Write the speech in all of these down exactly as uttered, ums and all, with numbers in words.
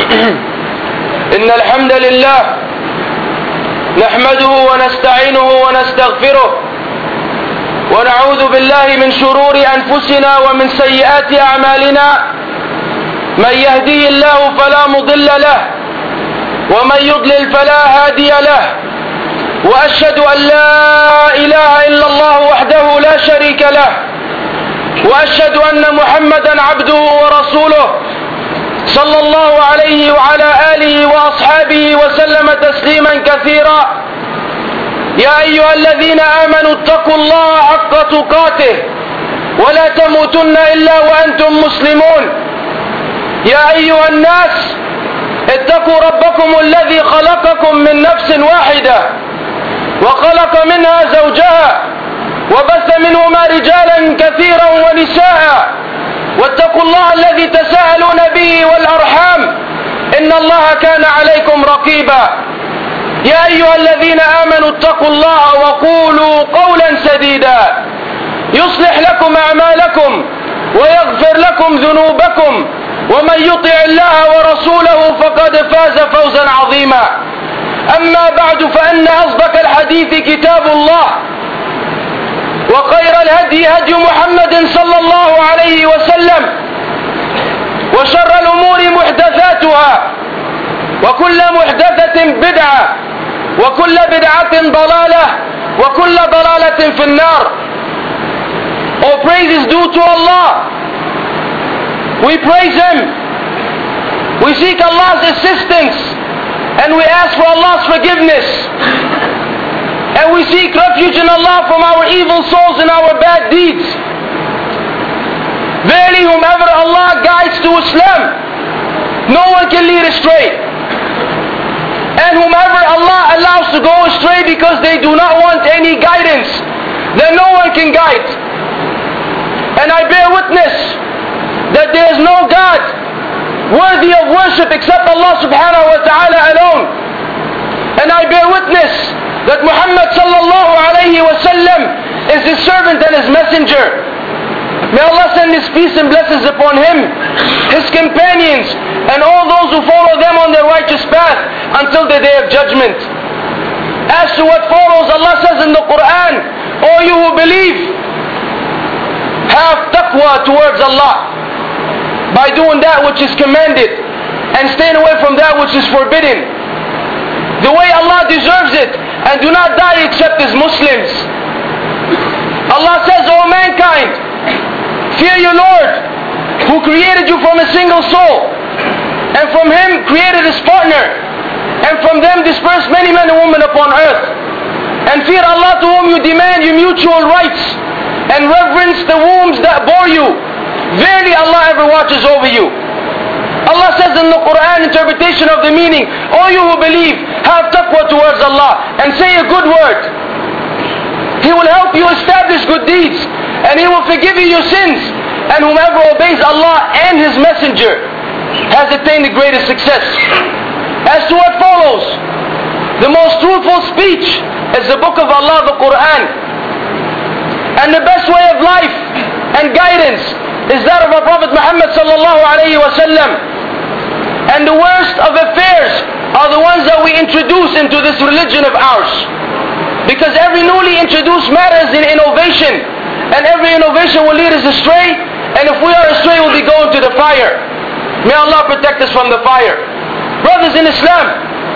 إن الحمد لله نحمده ونستعينه ونستغفره ونعوذ بالله من شرور أنفسنا ومن سيئات أعمالنا. من يهديه الله فلا مضل له ومن يضلل فلا هادي له. وأشهد أن لا إله إلا الله وحده لا شريك له، وأشهد أن محمدا عبده ورسوله صلى الله عليه وعلى آله وأصحابه وسلم تسليما كثيرا. يا أيها الذين آمنوا اتقوا الله حق تقاته ولا تموتن إلا وأنتم مسلمون. يا أيها الناس اتقوا ربكم الذي خلقكم من نفس واحدة وخلق منها زوجها وبث منهما رجالا كثيرا ونساء، واتقوا الله الذي تساءلون به والأرحام إن الله كان عليكم رقيبا. يا أيها الذين آمنوا اتقوا الله وقولوا قولا سديدا يصلح لكم أعمالكم ويغفر لكم ذنوبكم، ومن يطع الله ورسوله فقد فاز فوزا عظيما. أما بعد، فإن أصدق الحديث كتاب الله، وخير الهدي هدي محمد صلى الله عليه وسلم، وشر الأمور محدثاتها، وكل محدثة بدعة، وكل بدعة ضلالة، وكل ضلالة في النار. All praise is due to Allah. We praise Him, we seek Allah's assistance, and we ask for Allah's forgiveness, and we seek refuge in Allah from our evil souls and our bad deeds. Verily, whomever Allah guides to Islam, no one can lead astray. And whomever Allah allows to go astray because they do not want any guidance, then no one can guide. And I bear witness that there is no God worthy of worship except Allah subhanahu wa ta'ala alone. And I bear witness that Muhammad sallallahu alayhi wa sallam is His servant and His messenger. May Allah send His peace and blessings upon him, His companions, and all those who follow them on their righteous path until the day of judgment. As to what follows, Allah says in the Quran, O you who believe, have taqwa towards Allah by doing that which is commanded and staying away from that which is forbidden, the way Allah deserves it, and do not die except as Muslims. Allah says, O mankind, fear your Lord, who created you from a single soul, and from Him created His partner, and from them dispersed many men and women upon earth. And fear Allah, to whom you demand your mutual rights, and reverence the wombs that bore you. Verily Allah ever watches over you. Allah says in the Quran, interpretation of the meaning, O you who believe, have taqwa towards Allah and say a good word. He will help you establish good deeds, and He will forgive you your sins. And whomever obeys Allah and His messenger has attained the greatest success. As to what follows, the most truthful speech is the book of Allah, the Quran. And the best way of life and guidance is that of our Prophet Muhammad sallallahu alayhi wa sallam. And the worst of affairs are the ones that we introduce into this religion of ours. Because every newly introduced matter is an innovation, and every innovation will lead us astray, and if we are astray, we'll be going to the fire. May Allah protect us from the fire. Brothers in Islam,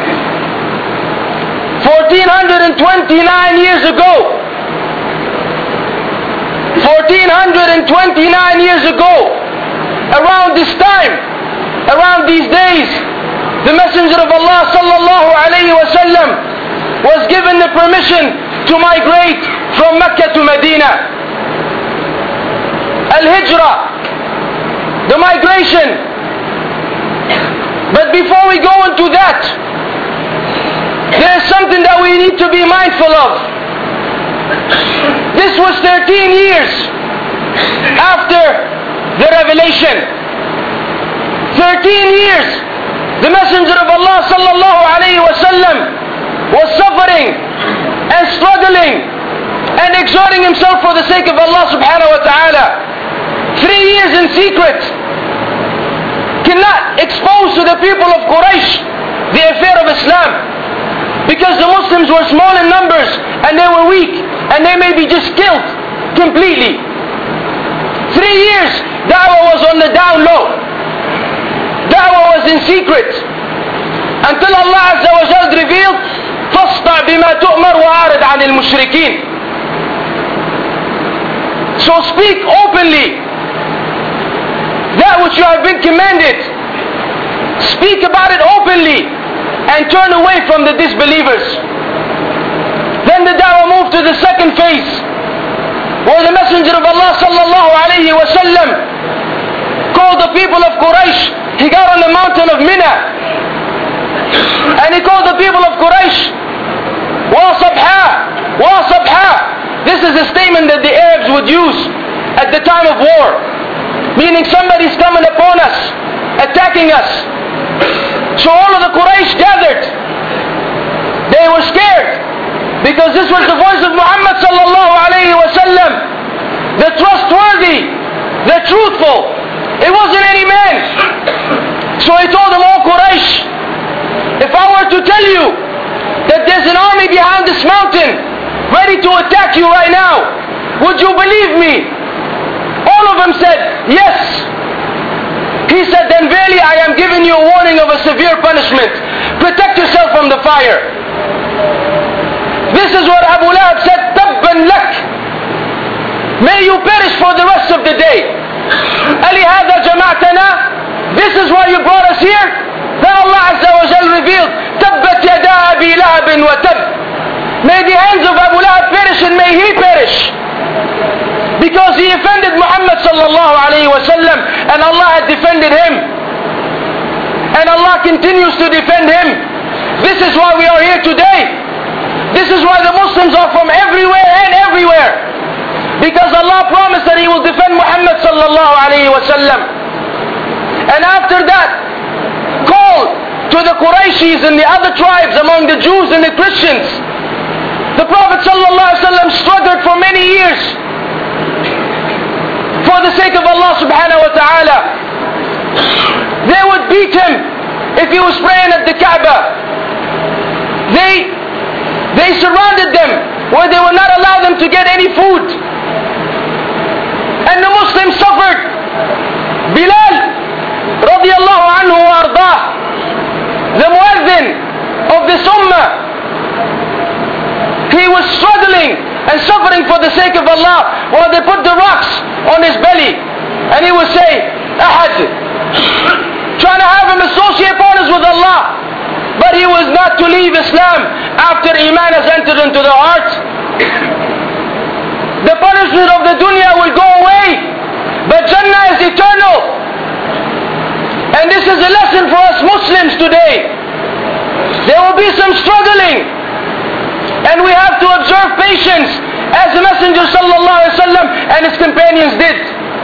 fourteen twenty-nine years ago, fourteen twenty-nine years ago, around this time, around these days, the Messenger of Allah sallallahu alayhi wa sallam was given the permission to migrate from Mecca to Medina. Al-Hijrah, the migration. But before we go into that, there is something that we need to be mindful of. This was thirteen years after the revelation. thirteen years the Messenger of Allah sallallahu alayhi wa sallam was suffering and struggling and exhorting himself for the sake of Allah subhanahu wa ta'ala. Three years in secret, cannot expose to the people of Quraysh the affair of Islam, because the Muslims were small in numbers and they were weak and they may be just killed completely. Three years da'wah was on the down low. Da'wah was in secret until Allah Azza wa Jal revealed فاصدع بما تؤمر وأعرض عن المشركين. So speak openly that which you have been commanded. Speak about it openly and turn away from the disbelievers. Then the da'wah moved to the second phase, where the Messenger of Allah sallallahu alayhi wa sallam called the people of Quraysh. He got on the mountain of Mina and he called the people of Quraysh, wa sabha, wa sabha. This is a statement that the Arabs would use at the time of war, meaning somebody's coming upon us, attacking us. So all of the Quraysh gathered. They were scared because this was the voice of Muhammad sallallahu alayhi wa sallam, the trustworthy, the truthful. It wasn't any man. So he told them, all Quraysh, if I were to tell you that there's an army behind this mountain ready to attack you right now, would you believe me? All of them said, yes. He said, then verily I am giving you a warning of a severe punishment. Protect yourself from the fire. This is what Abu Lahab said, Tabban lak. May you perish for the rest of the day. Ali hadha jama'tana. This is why you brought us here. Then Allah Azza wa Jal revealed, Tabbat yada Abi Lahabin wa tab. May the hands of Abu Lahab perish and may he perish, because he offended Muhammad sallallahu alayhi wa sallam, and Allah had defended him, and Allah continues to defend him. This is why we are here today. This is why the Muslims are from everywhere and everywhere, because Allah promised that He will defend Muhammad sallallahu alayhi wa sallam. And after that, call to the Qurayshis and the other tribes among the Jews and the Christians. The Prophet sallallahu alayhi wa sallam struggled for many years for the sake of Allah subhanahu wa ta'ala. They would beat him if he was praying at the Kaaba. They, they surrounded them where they would not allow them to get any food. And the Muslims suffered. Bilal radiyallahu anhu wa ardah, the muezzin of this ummah, he was struggling and suffering for the sake of Allah while they put the rocks on his belly, and he would say Ahad, trying to have him associate partners with Allah. But he was not to leave Islam after Iman has entered into the heart. The punishment of the dunya will go away, but Jannah is eternal. And this is a lesson for us Muslims today. There will be some struggling, and we have to observe patience, as the Messenger sallallahu alaihi wasallam and his companions did.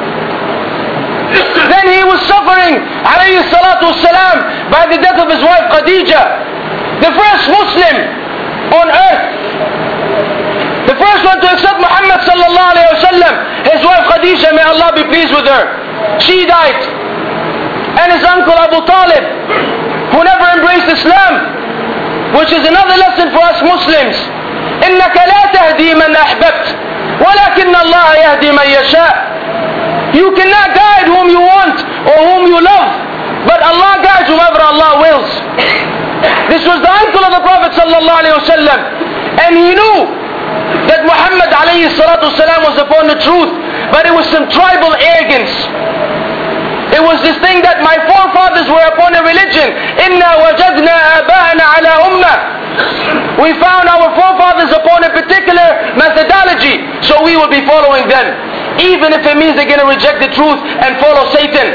Then he was suffering alayhi salatu wassalam by the death of his wife Khadija, the first Muslim on earth, the first one to accept Muhammad sallallahu alaihi wasallam. His wife Khadija, may Allah be pleased with her, she died. And his uncle Abu Talib, who never embraced Islam, which is another lesson for us Muslims. إنك لا تهدي من أحببت ولكن الله يهدي من يشاء. You cannot guide whom you want or whom you love, but Allah guides whomever Allah wills. This was the uncle of the Prophet sallallahu alaihi wasallam, and he knew that Muhammad alayhi salatu wasalam was upon the truth, but it was some tribal arrogance. It was this thing that my forefathers were upon a religion. Inna wajadna aba'ana ala ummah. We found our forefathers upon a particular methodology, so we will be following them, even if it means they're going to reject the truth and follow Satan.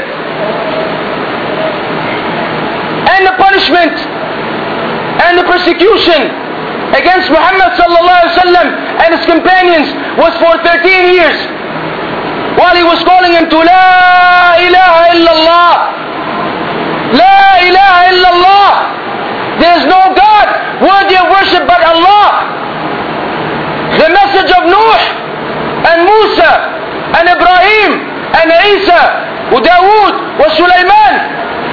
And the punishment and the persecution against Muhammad sallallahu alaihi wasallam and his companions was for thirteen years, while he was calling him to La ilaha illallah. La ilaha illallah. There is no God worthy of worship but Allah. The message of Nuh and Musa and Ibrahim and Isa and Dawood and Sulaiman,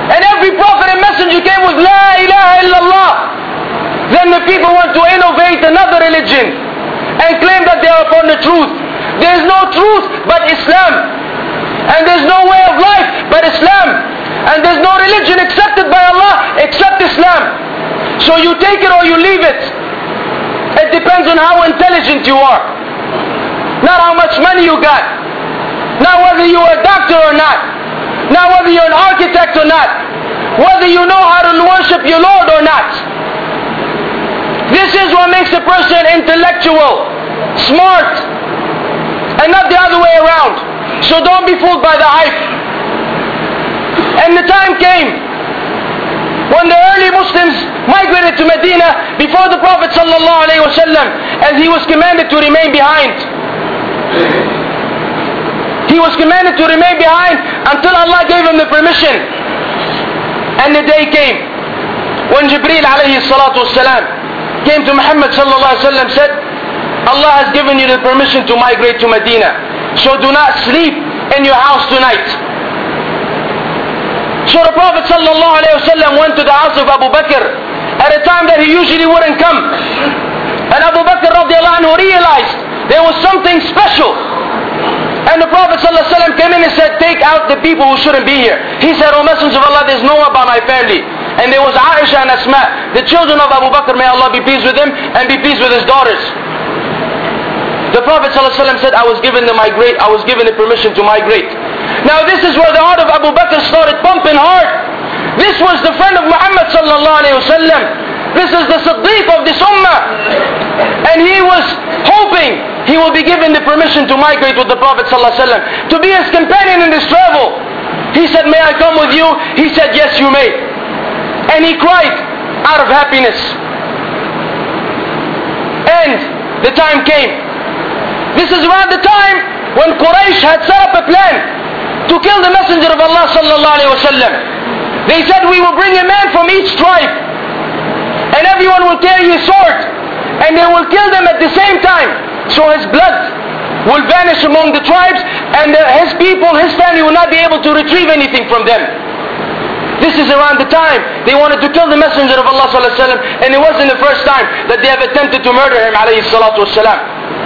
when the people want to innovate another religion and claim that they are upon the truth. There is no truth but Islam. And there's no way of life but Islam. And there's no religion accepted by Allah except Islam. So you take it or you leave it. It depends on how intelligent you are. Not how much money you got. Not whether you are a doctor or not. Not whether you're an architect or not. Whether you know how to worship your Lord or not. This is what makes a person intellectual, smart, and not the other way around. So don't be fooled by the hype. And the time came when the early Muslims migrated to Medina before the Prophet sallallahu alaihi wasallam, and he was commanded to remain behind. He was commanded to remain behind until Allah gave him the permission. And the day came when Jibreel alayhi salatu wasalam came to Muhammad sallallahu alaihi wasallam, said, Allah has given you the permission to migrate to Medina. So do not sleep in your house tonight. So the Prophet sallallahu alaihi wasallam went to the house of Abu Bakr at a time that he usually wouldn't come. And Abu Bakr radiallahu anhu realized there was something special. And the Prophet ﷺ came in and said, take out the people who shouldn't be here. He said, O Messenger of Allah, there's no one but my family. And there was Aisha and Asma, the children of Abu Bakr, may Allah be pleased with him and be pleased with his daughters. The Prophet ﷺ said, I was given the migrate, I was given the permission to migrate. Now this is where the heart of Abu Bakr started pumping hard. This was the friend of Muhammad sallallahu alayhi wa sallam. This is the Siddiq of this ummah. And he was hoping he will be given the permission to migrate with the Prophet ﷺ, to be his companion in this travel. He said, may I come with you? He said, yes, you may. And he cried out of happiness. And the time came. This is around the time when Quraysh had set up a plan to kill the Messenger of Allah ﷺ. They said, we will bring a man from each tribe, and everyone will carry his sword, and they will kill them at the same time. So his blood will vanish among the tribes, and the, his people, his family will not be able to retrieve anything from them. This is around the time they wanted to kill the Messenger of Allah sallallahu alaihi wasallam, and it wasn't the first time that they have attempted to murder him alayhi salatu wasalam.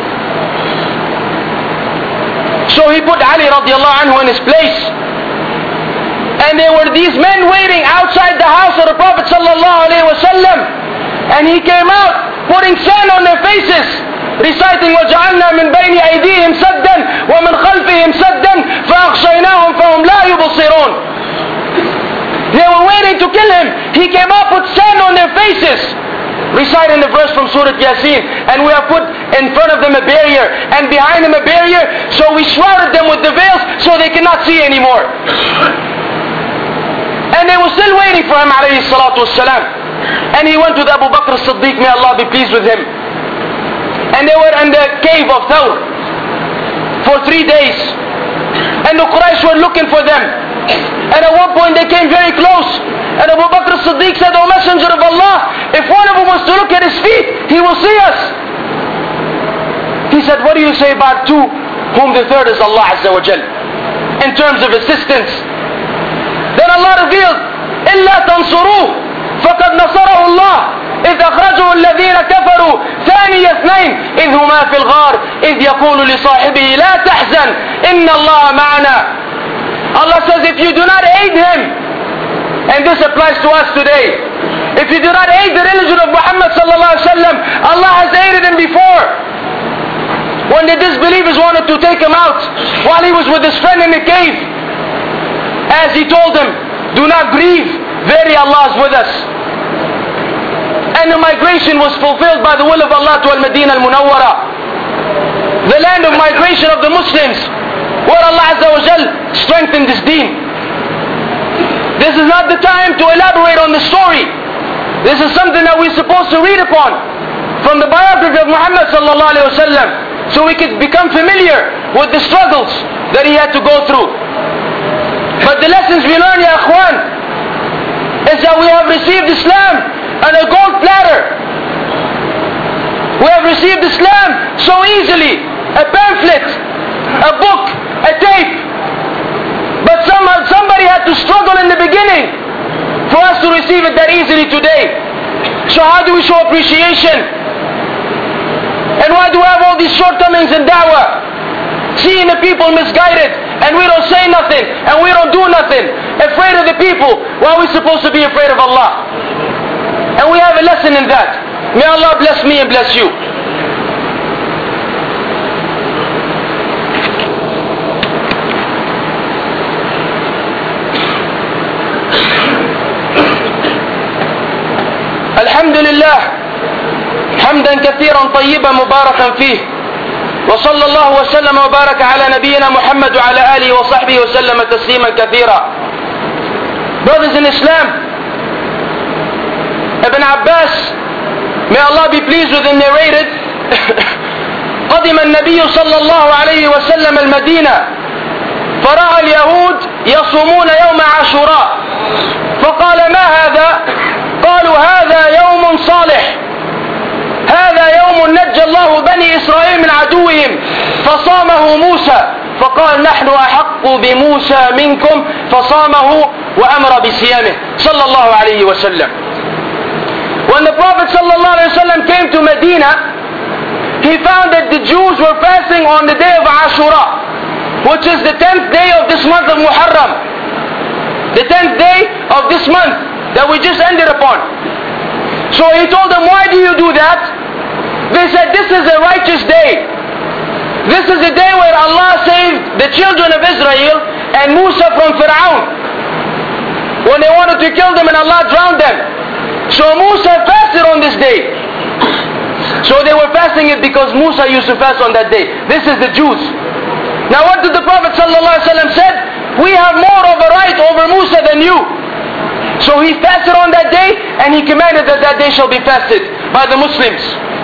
So he put Ali radiallahu anhu in his place, and there were these men waiting outside the house of the Prophet sallallahu alaihi wasallam, and he came out putting sand on their faces, reciting وَجَعَلْنَا مِنْ بَيْنِ أَيْدِيهِمْ سَدًّا وَمِنْ خَلْفِهِمْ سَدًّا فَأَغْشَيْنَاهُمْ فَهُمْ لَا يُبْصِرُونَ. They were waiting to kill him. He came up with sand on their faces, reciting the verse from Surah Yasin. And we have put in front of them a barrier, and behind them a barrier, so we shrouded them with the veils so they cannot see anymore. And they were still waiting for him alayhi salatu wassalam. And he went to the Abu Bakr as-Siddiq, may Allah be pleased with him. And they were in the cave of Thawr for three days. And the Quraysh were looking for them. And at one point they came very close. And Abu Bakr as-Siddiq said, O Messenger of Allah, if one of them was to look at his feet, he will see us. He said, what do you say about two, whom the third is Allah Azza wa Jal, in terms of assistance? Then Allah revealed, إِلَّا تَنْصُرُوهُ فَقَدْ نَصَرَهُ اللَّهُ إذ أخرجه الذين كفروا ثاني اثنين إذ هما في الغار إذ يقول لصاحبه لا تحزن إن الله معنا. Allah says, if you do not aid him, and this applies to us today, if you do not aid the religion of Muhammad sallallahu alaihi wasallam, Allah has aided him before. When the disbelievers wanted to take him out while he was with his friend in the cave, as he told them, do not grieve, verily Allah is with us. And the migration was fulfilled by the will of Allah to Al-Madinah Al-Munawwara, the land of migration of the Muslims, where Allah Azza wa Jal strengthened this deen. This is not the time to elaborate on the story. This is something that we're supposed to read upon from the biography of Muhammad sallallahu alaihi wasallam, so we could become familiar with the struggles that he had to go through. But the lessons we learn, ya akhwan, is that we have received Islam on a gold platter. We have received Islam so easily. A pamphlet, a book, a tape. But some, somebody had to struggle in the beginning for us to receive it that easily today. So how do we show appreciation? And why do we have all these shortcomings in da'wah? Seeing the people misguided, and we don't say nothing, and we don't do nothing. Afraid of the people. Why are we supposed to be afraid of Allah? And we have a lesson in that. May Allah bless me and bless you. الحمد لله حمدا كثيرا طيبا مباركا فيه وصلى الله وسلم وبارك على نبينا محمد وعلى آله وصحبه وسلم تسليما كثيرا. Brothers in Islam, Ibn Abbas, may Allah be pleased with him, narrated قدم النبي صلى الله عليه وسلم المدينة فرأى اليهود يصومون يوم عاشوراء فقال ما هذا؟ قالوا هذا يوم صالح، هذا يوم نجى الله بني إسرائيل من عدوهم فصامه موسى، فقال نحن أحق بموسى منكم فصامه وأمر بصيامه صلى الله عليه وسلم. When the Prophet صلى الله عليه وسلم came to Medina, he found that the Jews were fasting on the day of Ashura, which is the tenth day of this month of Muharram, the tenth day of this month that we just ended upon. So he told them, why do you do that? They said, this is a righteous day. This is the day where Allah saved the children of Israel and Musa from Fir'aun, when they wanted to kill them and Allah drowned them. So Musa fasted on this day. So they were fasting it because Musa used to fast on that day. This is the Jews. Now what did the Prophet ﷺ said? We have more of a right over Musa than you. So he fasted on that day, and he commanded that that day shall be fasted by the Muslims.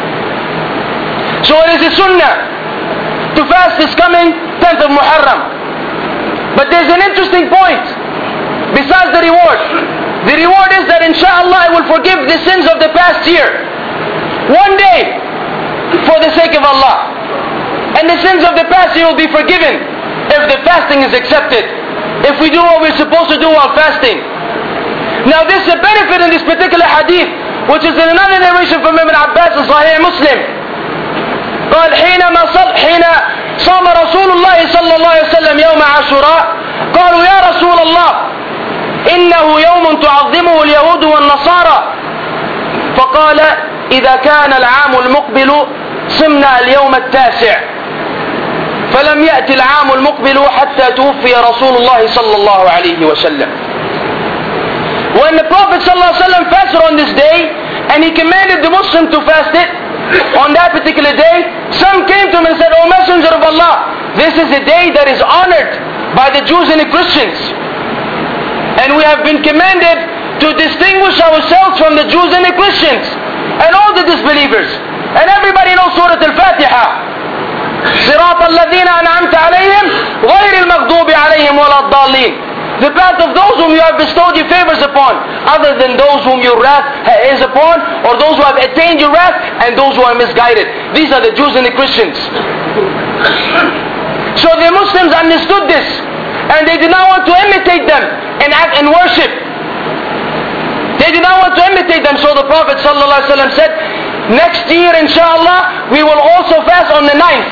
So it is a sunnah to fast this coming tenth of Muharram. But there's an interesting point besides the reward. The reward is that inshallah I will forgive the sins of the past year. One day, for the sake of Allah. And the sins of the past year will be forgiven if the fasting is accepted. If we do what we're supposed to do while fasting. Now there's a benefit in this particular hadith, which is in another narration from Ibn Abbas in Sahih Muslim. قال حينما صل حين صام رسول الله صلى الله عليه وسلم يوم عاشوراء قالوا يا رسول الله إنه يوم تعظمه اليهود والنصارى فقال إذا كان العام المقبل صمنا اليوم التاسع فلم يأتي العام المقبل حتى توفي رسول الله صلى الله عليه وسلم. When the Prophet ﷺ fasted on this day, and he commanded the Muslim to fast it on that particular day, some came to him and said, O Messenger of Allah, this is a day that is honored by the Jews and the Christians. And we have been commanded to distinguish ourselves from the Jews and the Christians, and all the disbelievers. And everybody knows Surah Al-Fatiha. صراط الذين أنعمت عليهم غير المغضوب عليهم ولا الضالين. The path of those whom you have bestowed your favors upon, other than those whom your wrath is upon, or those who have attained your wrath, and those who are misguided. These are the Jews and the Christians. So the Muslims understood this, and they did not want to imitate them and act and worship. They did not want to imitate them. So the Prophet ﷺ said, next year inshallah we will also fast on the ninth.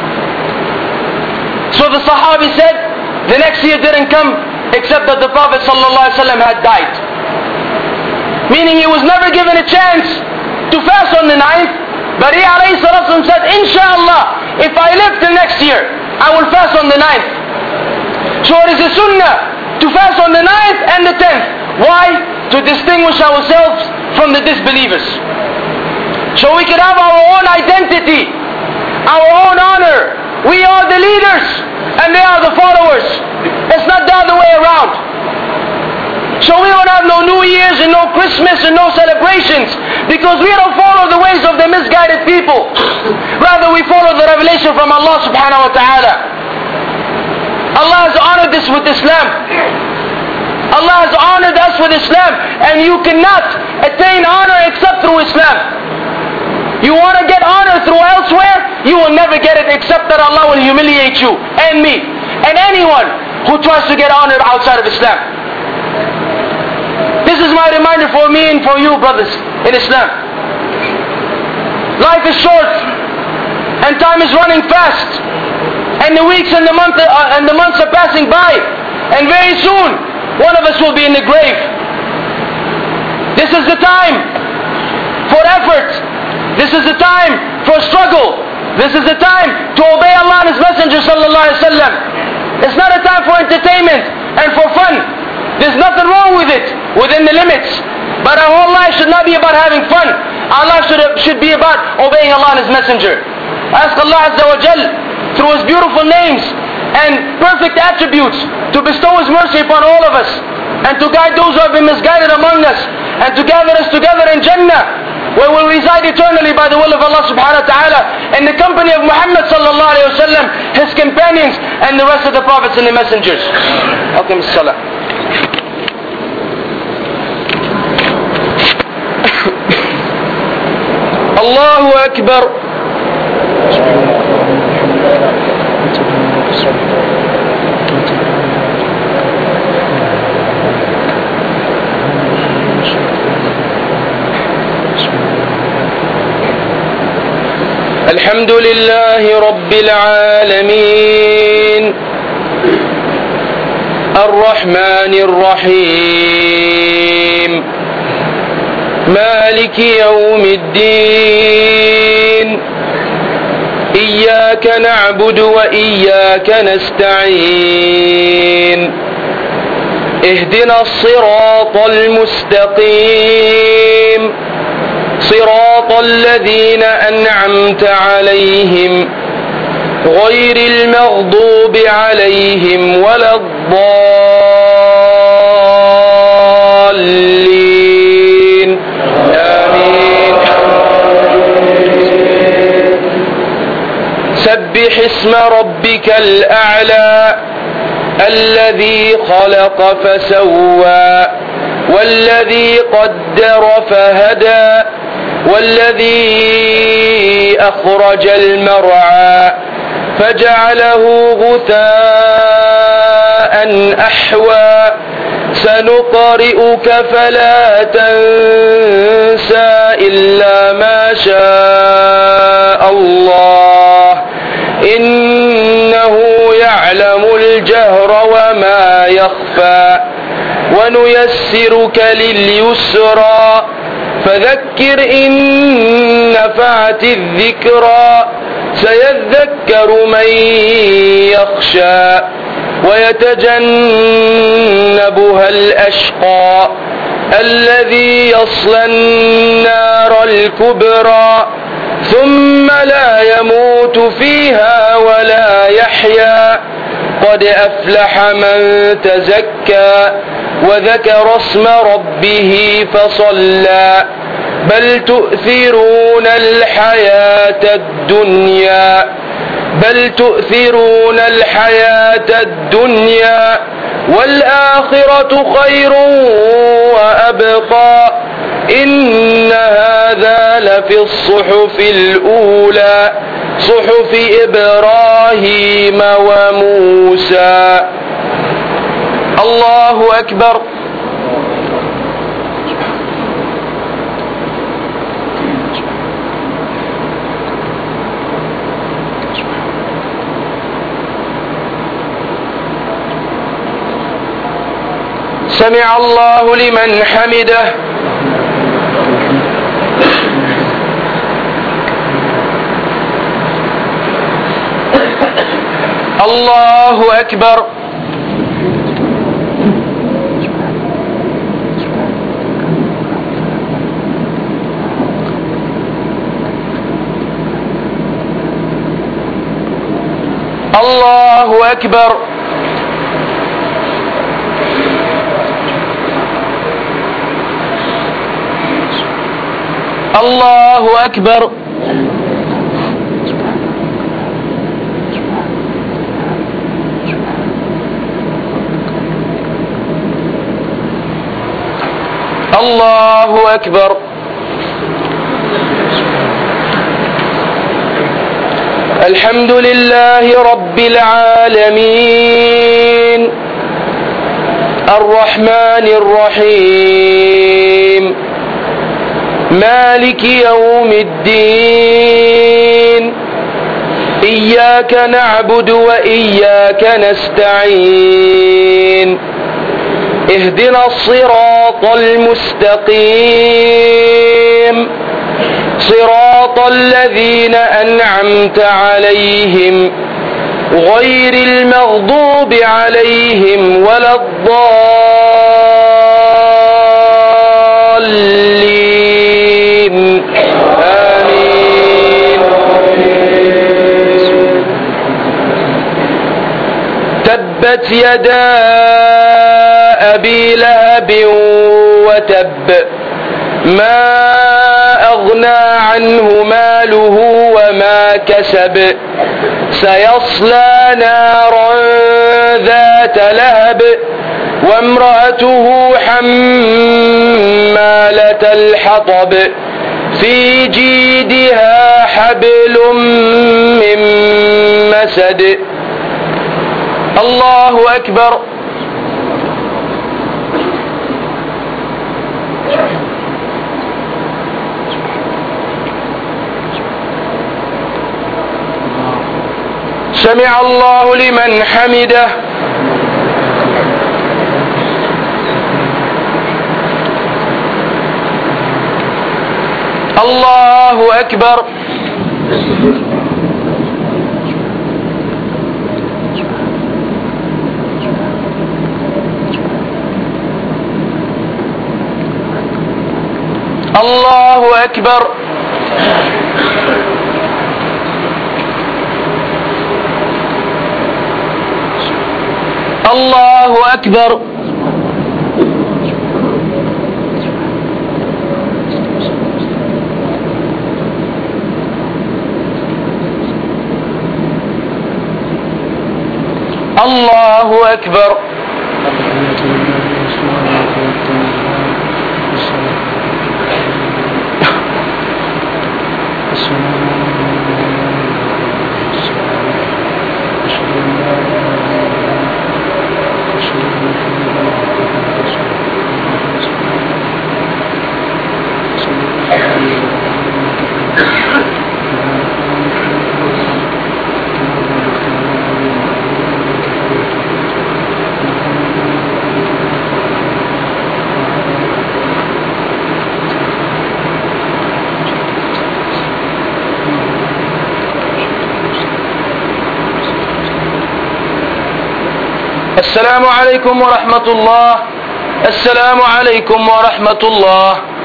So the Sahabi said, the next year didn't come except that the Prophet ﷺ had died. Meaning he was never given a chance to fast on the ninth, but he ﷺ said, inshallah, if I live till next year, I will fast on the ninth. So it is a sunnah to fast on the ninth and the tenth. Why? To distinguish ourselves from the disbelievers. So we can have our own identity, our own honor. We are the leaders, and they are the followers. It's not the other way around. So we don't have no New Year's and no Christmas and no celebrations, because we don't follow the ways of the misguided people. Rather we follow the revelation from Allah subhanahu wa ta'ala. Allah has honored this with Islam. Allah has honored us with Islam, and you cannot attain honor except through Islam. You want to get honor through elsewhere, you will never get it except that Allah will humiliate you and me and anyone who tries to get honored outside of Islam. This is my a reminder for me and for you, brothers in Islam. Life is short, and time is running fast, and the weeks and the month uh, and the months are passing by, and very soon one of us will be in the grave. This is the time for effort. This is the time for struggle. This is the time to obey Allah and His Messenger sallallahu alaihi wasallam. It's not a time for entertainment and for fun. There's nothing wrong with it, within the limits. But our whole life should not be about having fun. Our life should, should be about obeying Allah and His Messenger. Ask Allah Azza wa Jal, through His beautiful names and perfect attributes, to bestow His mercy upon all of us, and to guide those who have been misguided among us, and to gather us together in Jannah, where we'll reside eternally by the will of Allah subhanahu wa ta'ala, in the company of Muhammad sallallahu alayhi wa sallam, his companions, and the rest of the prophets and the messengers. Aqim as-salah. Allahu Akbar. الحمد لله رب العالمين الرحمن الرحيم مالك يوم الدين إياك نعبد وإياك نستعين اهدنا الصراط المستقيم صراط الذين أنعمت عليهم غير المغضوب عليهم ولا الضالين آمين. سبح اسم ربك الأعلى الذي خلق فسوى والذي قدر فهدى والذي أخرج المرعى فجعله غثاء أحوى سنقرئك فلا تنسى إلا ما شاء الله إنه يعلم الجهر وما يخفى ونيسرك لليسرى فذكر إن نفعت الذكرى سيذكر من يخشى ويتجنبها الأشقى الذي يصلى النار الكبرى ثم لا يموت فيها ولا يحيا قد أفلح من تزكى وذكر اسم ربه فصلى بل تؤثرون الحياة الدنيا بل تؤثرون الحياة الدنيا والآخرة خير وأبقى إن هذا لفي الصحف الأولى صحف إبراهيم وموسى. الله أكبر. سمع الله لمن حمده. الله أكبر. الله أكبر. الله أكبر. الله أكبر. الحمد لله رب العالمين الرحمن الرحيم مالك يوم الدين إياك نعبد وإياك نستعين اهدنا الصراط المستقيم صراط الذين أنعمت عليهم غير المغضوب عليهم ولا الضالين آمين. تبت يدا أبي لهب وتب ما أغنى عنه ماله وما كسب سيصلى نارا ذات لهب وامرأته حمالة الحطب في جيدها حبل من مسد. الله أكبر. سمع الله لمن حمده. الله أكبر. الله أكبر. الله أكبر. الله أكبر. السلام عليكم ورحمة الله. السلام عليكم ورحمة الله.